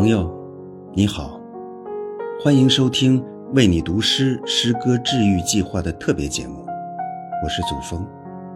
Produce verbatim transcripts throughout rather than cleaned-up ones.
朋友你好，欢迎收听为你读诗诗歌治愈计划的特别节目，我是祖峰。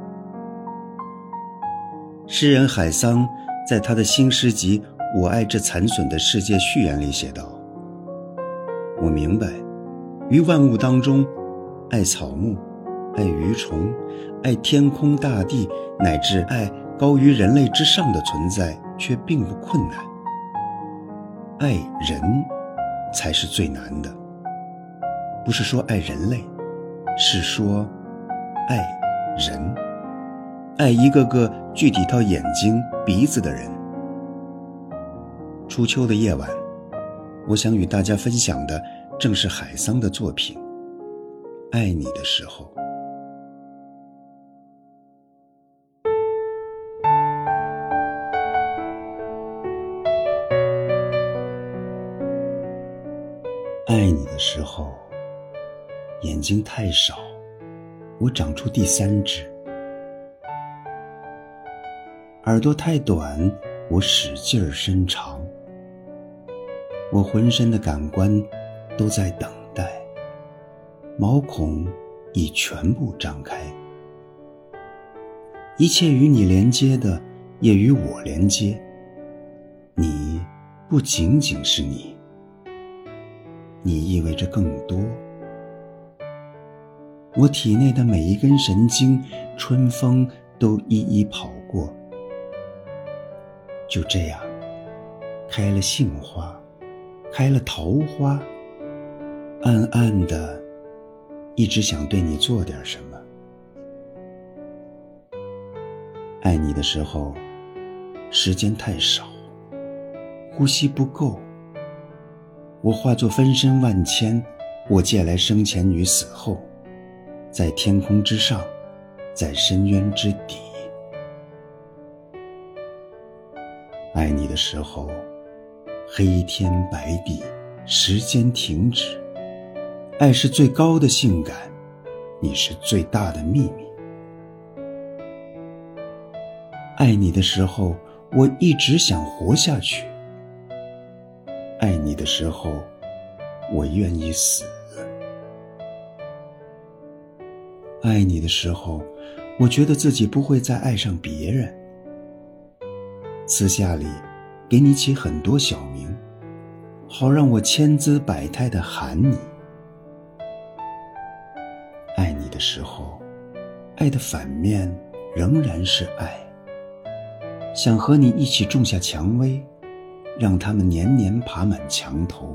诗人海桑在他的新诗集《我爱这残损的世界》序言里写道，我明白于万物当中，爱草木，爱鱼虫，爱天空大地，乃至爱高于人类之上的存在，却并不困难。爱人才是最难的，不是说爱人类，是说爱人，爱一个个具体到眼睛鼻子的人。初秋的夜晚，我想与大家分享的正是海桑的作品《爱你的时候》。爱你的时候，眼睛太少，我长出第三只；耳朵太短，我使劲儿伸长。我浑身的感官都在等待，毛孔已全部张开。一切与你连接的，也与我连接。你不仅仅是你，你意味着更多。我体内的每一根神经，春风都一一跑过。就这样，开了杏花，开了桃花，暗暗的，一直想对你做点什么。爱你的时候，时间太少，呼吸不够。我化作分身万千，我借来生前与死后，在天空之上，在深渊之底。爱你的时候，黑天白地，时间停止。爱是最高的性感，你是最大的秘密。爱你的时候，我一直想活下去。爱你的时候，我愿意死。爱你的时候，我觉得自己不会再爱上别人。私下里给你起很多小名，好让我千姿百态地喊你。爱你的时候，爱的反面仍然是爱，想和你一起种下蔷薇，让它们年年爬满墙头。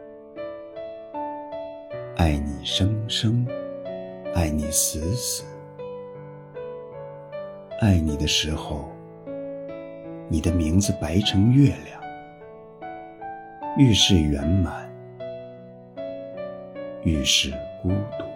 爱你生生，爱你死死。爱你的时候，你的名字白成月亮，愈是圆满，愈是孤独。